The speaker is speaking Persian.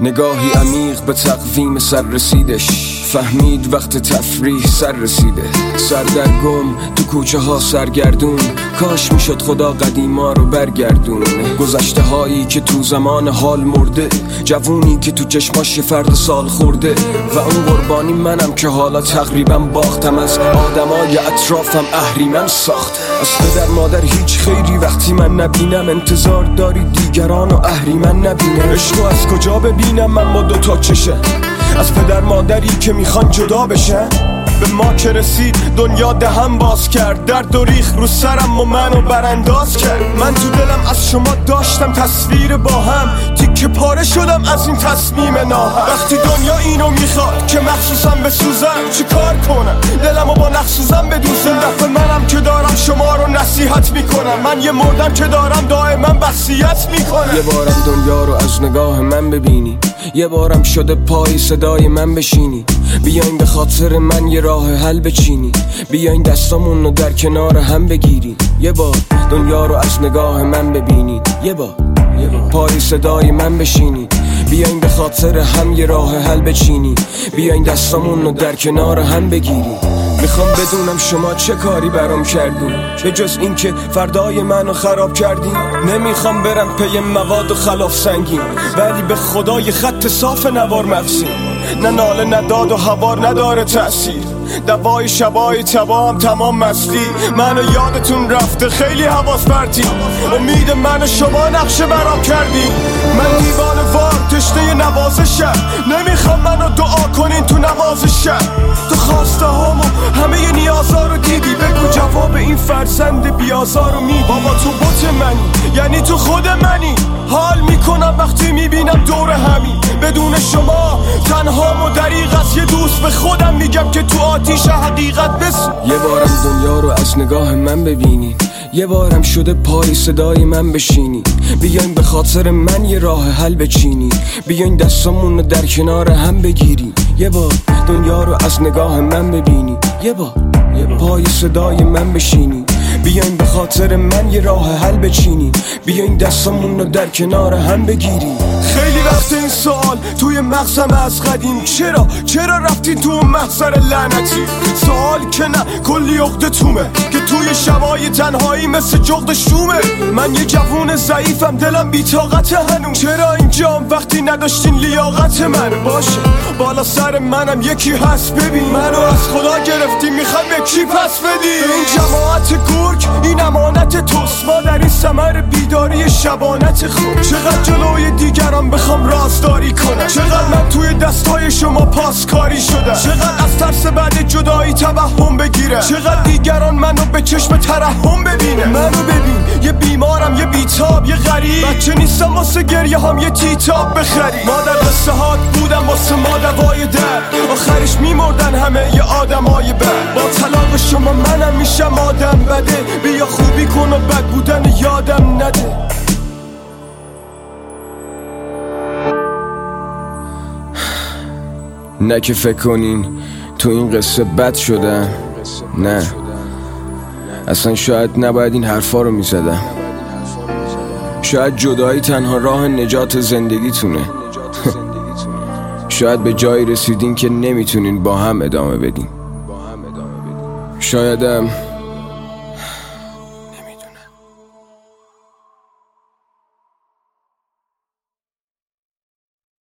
نگاهی عمیق به تقویم سر رسیدش، فهمید وقت تفریح سر رسیده. سردرگم تو کوچه ها سرگردون، کاش میشد خدا قدیما رو برگردون. گذشته هایی که تو زمان حال مرده، جوونی که تو چشماش فرد سال خورده. و اون قربانی منم که حالا تقریبا باختم، از آدمای اطرافم اهریمن ساخت. از پدر مادر هیچ خیری وقتی من نبینم، انتظار داری دیگران و اهریمن نبینه. عشقو از کجا ببینم من با دوتا چشه، از پدر مادری که میخوان جدا بشن؟ به ما که رسید دنیا دهن باز کرد، درد و ریخ رو سرم و منو برانداز کرد. من تو دلم از شما داشتم تصویر با هم، تیکه پاره شدم از این تصمیم ناهم. وقتی دنیا اینو میخواد که مخصوصم بسوزم، چی کار کنم دلمو با نخسوزم بدوزم؟ دفعه منم که دارم شما رو نصیحت میکنم، من یه مردم که دارم دائما وصیت میکنم. یه بارم دنیا رو از نگاه من ببینی، یه بارم شده پای صدای من بشینی. بیاین به خاطر من یه راه حل بچینی، بیاین دستامون رو در کنار هم بگیری. یه بار دنیا رو از نگاه من ببینی، یه بار پای صدای من بشینی. بیاین به خاطر هم یه راه حل بچینی، بیاین دستامون رو در کنار هم بگیری. میخوام بدونم شما چه کاری برام کردین، به جز این که فردای منو خراب کردین. نمیخوام برم پی مواد و خلاف سنگین، ولی به خدا یه خط صاف نوار مغزین. نه ناله نه داد و هوار نداره تأثیر، دوای شبای تبا هم تمام مستی. منو یادتون رفته خیلی حواس پرتی، امید من شما نقشه برام کردی. من دیوان وار تشنه نوازشم، نمیخوام منو دعا کنین تو نوازشم. تو خواسته هامو همه نیازا رو دیدی، بگو جواب این فرزند بیازار رو میدی. بابا تو بوت منی، یعنی تو خود منی. حال میکنم وقتی میبینم دور همین، بدون شما تنهام و دریغ از یه دوست به خودم میگم که تو آتیش حقیقت بسو. یه بارم دنیا رو از نگاه من ببینی، یه بارم شده پای صدای من بشینی. بیاین به خاطر من یه راه حل بچینی، بیاین دستامون رو در کنار هم بگیری. یه بار دنیا رو از نگاه من ببینی، یه بار پای صدای من بشینی. بیاین به خاطر من یه راه حل بچینی، بیاین دستامون رو در کنار هم بگیری. خیلی وقت این سوال توی مغزم از قدیم، چرا رفتین تو اون محضر لعنتی؟ سوال که نه کلی عقده تومه که توی شبای تنهایی مثل جغد شومه. من یه جوون ضعیفم، دلم بی‌طاقت هنوز. چرا اینجام وقتی نداشتین لیاقت من؟ باشه بالا سر منم یکی هست، ببین منو از خدا گرفتی، میخوای به کی پس بدی؟ این جماعت گرگ این امانت توست، ما در این ثمر بیداری شبانت خود. چقدر جلوی دیگران بخوام رازداری کنم، چقدر من توی دستای شما پاسکاری شدم، چقدر از ترس بعد جدایی توهم بگیره، چقدر دیگران منو به چشم ترحم ببینه. منو ببین یه بیمارم، یه بیتاب، یه غریب، بچه نیستم واسه گریه هم یه تیتاب بخری. ما در قصه هات بودم واسه ما دوای درد، آخرش میمردن همه یه آدمای بد. با طلاق شما منم میشم آدم بده، بیا خوبی کن و بد بودن یادم نده. نه که فکر کنین تو این قصه بد شدم، نه اصلا شاید نباید این حرفا رو میزدم. شاید جدایی تنها راه نجات زندگیتونه. شاید به جایی رسیدین که نمیتونین با هم ادامه بدین. شایدم